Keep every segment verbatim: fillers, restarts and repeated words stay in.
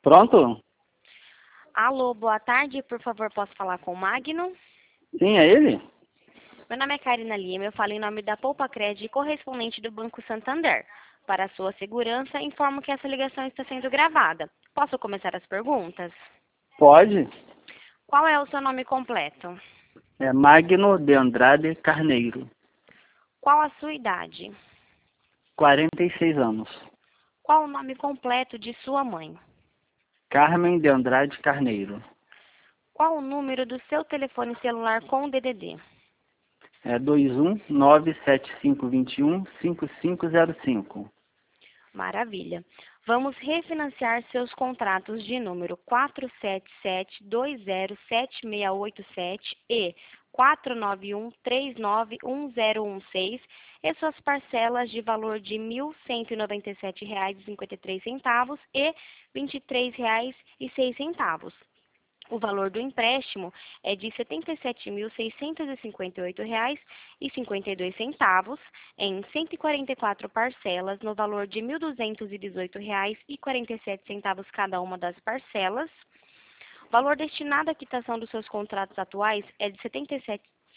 Pronto? Alô, boa tarde. Por favor, posso falar com o Magno? Sim, é ele? Meu nome é Karina Lima. Eu falo em nome da Poupa Cred, correspondente do Banco Santander. Para a sua segurança, informo que essa ligação está sendo gravada. Posso começar as perguntas? Pode. Qual é o seu nome completo? É Magno de Andrade Carneiro. Qual a sua idade? quarenta e seis anos. Qual o nome completo de sua mãe? Carmen de Andrade Carneiro. Qual o número do seu telefone celular com o D D D? É dois um nove sete cinco dois um cinco cinco zero cinco. Maravilha. Vamos refinanciar seus contratos de número quatro sete sete dois zero sete seis oito sete e quatro nove um três nove um zero um seis e suas parcelas de valor de mil cento e noventa e sete reais e cinquenta e três centavos e vinte e três reais e seis centavos. O valor do empréstimo é de setenta e sete mil seiscentos e cinquenta e oito reais e cinquenta e dois centavos em cento e quarenta e quatro parcelas no valor de mil duzentos e dezoito reais e quarenta e sete centavos cada uma das parcelas. O valor destinado à quitação dos seus contratos atuais é de setenta e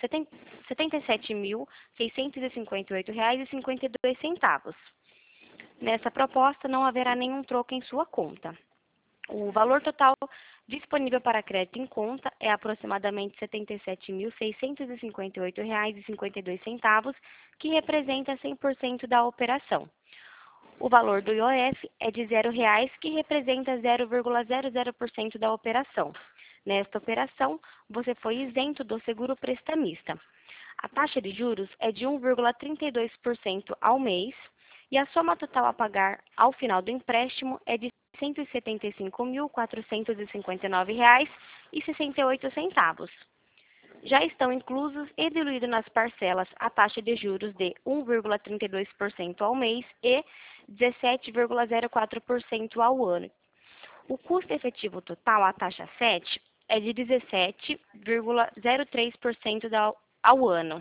sete mil seiscentos e cinquenta e oito reais e cinquenta e dois centavos. Nessa proposta não haverá nenhum troco em sua conta. O valor total disponível para crédito em conta é aproximadamente setenta e sete mil seiscentos e cinquenta e oito reais e cinquenta e dois centavos, que representa cem por cento da operação. O valor do I O F é de zero reais, que representa zero vírgula zero zero por cento da operação. Nesta operação, você foi isento do seguro prestamista. A taxa de juros é de um vírgula trinta e dois por cento ao mês e a soma total a pagar ao final do empréstimo é de cento e setenta e cinco mil quatrocentos e cinquenta e nove reais e sessenta e oito centavos. Já estão inclusos e diluídos nas parcelas a taxa de juros de um vírgula trinta e dois por cento ao mês e dezessete vírgula zero quatro por cento ao ano. O custo efetivo total, a taxa sete, é de dezessete vírgula zero três por cento ao, ao ano.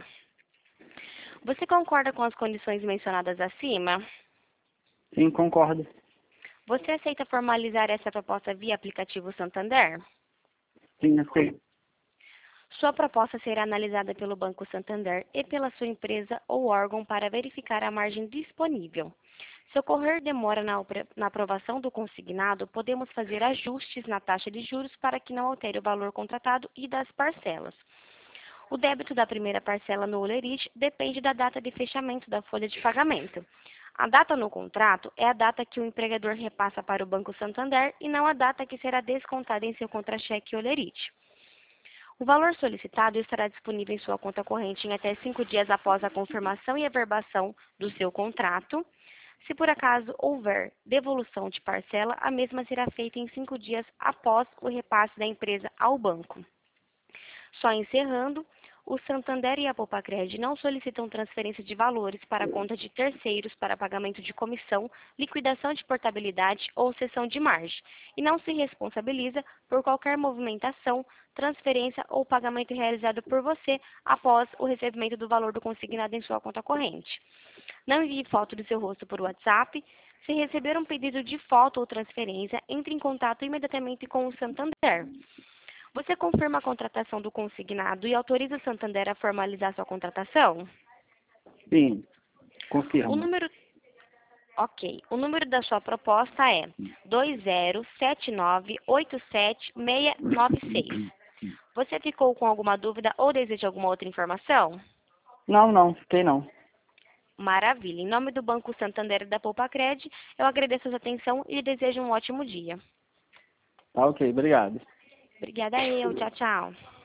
Você concorda com as condições mencionadas acima? Sim, concordo. Você aceita formalizar essa proposta via aplicativo Santander? Sim, aceito. Sua proposta será analisada pelo Banco Santander e pela sua empresa ou órgão para verificar a margem disponível. Se ocorrer demora na, na aprovação do consignado, podemos fazer ajustes na taxa de juros para que não altere o valor contratado e das parcelas. O débito da primeira parcela no Olerite depende da data de fechamento da folha de pagamento. A data no contrato é a data que o empregador repassa para o Banco Santander e não a data que será descontada em seu contra-cheque Olerite. O valor solicitado estará disponível em sua conta corrente em até cinco dias após a confirmação e averbação do seu contrato. Se por acaso houver devolução de parcela, a mesma será feita em cinco dias após o repasse da empresa ao banco. Só encerrando, o Santander e a Poupa-Cred não solicitam transferência de valores para a conta de terceiros para pagamento de comissão, liquidação de portabilidade ou cessão de margem, e não se responsabiliza por qualquer movimentação, transferência ou pagamento realizado por você após o recebimento do valor do consignado em sua conta corrente. Não envie foto do seu rosto por WhatsApp. Se receber um pedido de foto ou transferência, entre em contato imediatamente com o Santander. Você confirma a contratação do consignado e autoriza o Santander a formalizar sua contratação? Sim, O confirmo. número, ok. O número da sua proposta é dois zero sete nove oito sete seis nove seis. Você ficou com alguma dúvida ou deseja alguma outra informação? Não, não, fiquei não. Maravilha. Em nome do Banco Santander e da Poupa-Cred, eu agradeço a sua atenção e desejo um ótimo dia. Tá ok, obrigado. Obrigada eu. Tchau, tchau.